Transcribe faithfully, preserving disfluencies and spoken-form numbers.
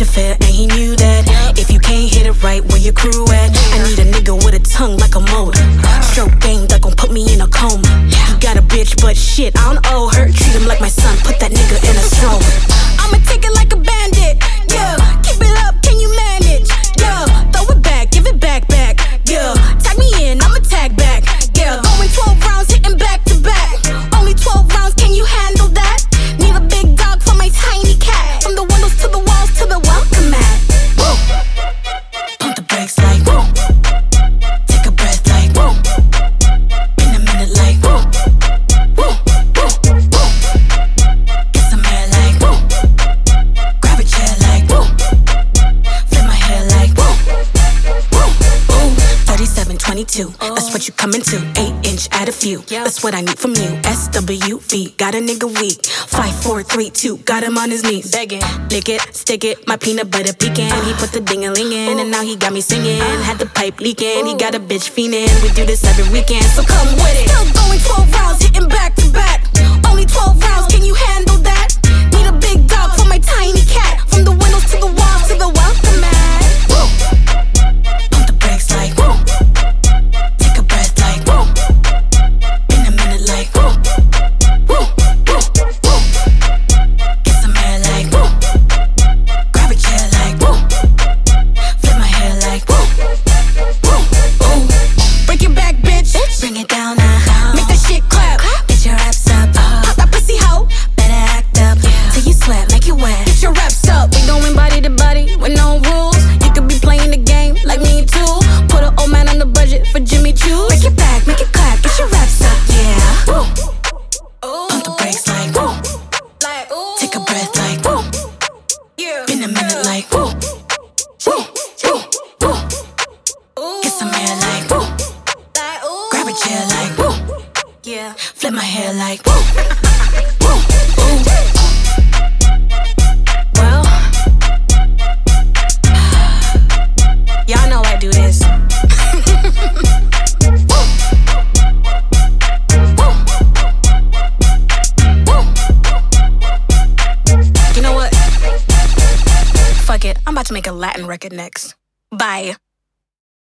your fare and he knew that. If you can't hit it right, where your crew at? I need a nigga with a tongue like a motor. Stroke game that gon' put me in a coma. He got a bitch, but shit, I don't owe her. Treat him like my son, put that nigga in a stroller. I'ma take it like a bandit, yeah. Keep it up, can you manage? Yeah, throw it back, give it back, back. Yeah, tag me in, I'ma tag back. Yeah, going twelve rounds, hitting back to back. Only twelve rounds, can you handle that? Need a big dog for my tiny cat. From the windows to the walls to the welcome mat. Woo. Pump the brakes like woo. Take a breath like woo. In a minute like woo. Woo, woo, woo. Get some air like woo. Grab a chair like woo. Flip my hair like woo. Woo, woo. thirty-seven twenty-two, that's what you coming to. Eight inch add a few, that's what I need from you. S W V, got a nigga weak. Five, four, three, two, got him on his knees. Begging, lick it, stick it, my peanut butter pecan. He put the ding-a-ling in, and now he got me singing. Had the pipe leaking, he got a bitch fiending. We do this every weekend, so come with it. Still going twelve rounds, hitting back to back. Only twelve rounds, can you handle that? Need a big dog for my tiny cat. From the windows to the walls to the welcome mat. Woo. Pump the brakes like woo. Take a breath like woo. In a minute like woo. Woo, woo, woo. Get some air like woo. Grab a chair like woo. Flip my hair like woo. Woo, woo. Break your back, bitch. Bring it down now. Make that shit clap. Get your raps up. Pop that pussy hoe. Better act up. Till you sweat, make it wet. Get your raps up. We going body to body with no rules. You could be playing the game like me too. Put an old man on the budget for Jimmy Choo. Break your back, make it clap. Get your raps up, yeah. Woo. Pump the brakes like woo. Take a breath like woo. In a minute like woo. Woo, woo, woo. Get some air like woo. Grab a chair like woo. Flip my hair like woo. Woo, woo. Well, y'all know I do this. You know what? Fuck it, I'm about to make a Latin record next. Bye.